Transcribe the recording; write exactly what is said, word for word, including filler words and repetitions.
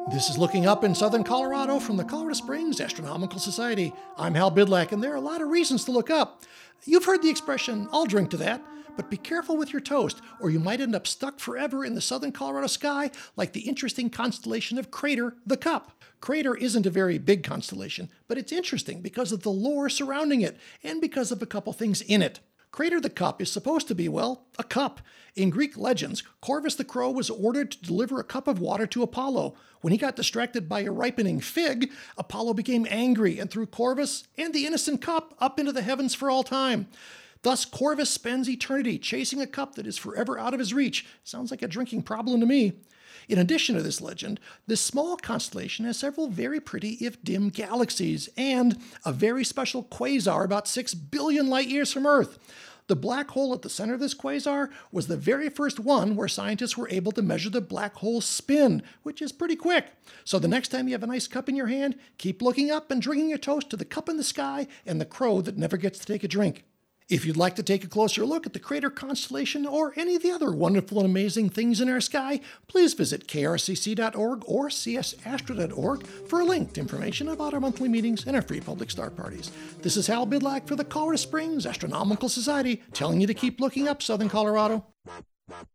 This is Looking Up in Southern Colorado from the Colorado Springs Astronomical Society. I'm Hal Bidlack, and there are a lot of reasons to look up. You've heard the expression, "I'll drink to that," but be careful with your toast, or you might end up stuck forever in the southern Colorado sky like the interesting constellation of Crater the Cup. Crater isn't a very big constellation, but it's interesting because of the lore surrounding it and because of a couple things in it. Crater the Cup is supposed to be, well, a cup. In Greek legends, Corvus the Crow was ordered to deliver a cup of water to Apollo. When he got distracted by a ripening fig, Apollo became angry and threw Corvus and the innocent cup up into the heavens for all time. Thus, Corvus spends eternity chasing a cup that is forever out of his reach. Sounds like a drinking problem to me. In addition to this legend, this small constellation has several very pretty, if dim, galaxies, and a very special quasar about six billion light years from Earth. The black hole at the center of this quasar was the very first one where scientists were able to measure the black hole's spin, which is pretty quick. So the next time you have a nice cup in your hand, keep looking up and drinking your toast to the cup in the sky and the crow that never gets to take a drink. If you'd like to take a closer look at the Crater constellation or any of the other wonderful and amazing things in our sky, please visit k r c c dot org or c s astro dot org for a link to information about our monthly meetings and our free public star parties. This is Hal Bidlack for the Colorado Springs Astronomical Society, telling you to keep looking up, Southern Colorado.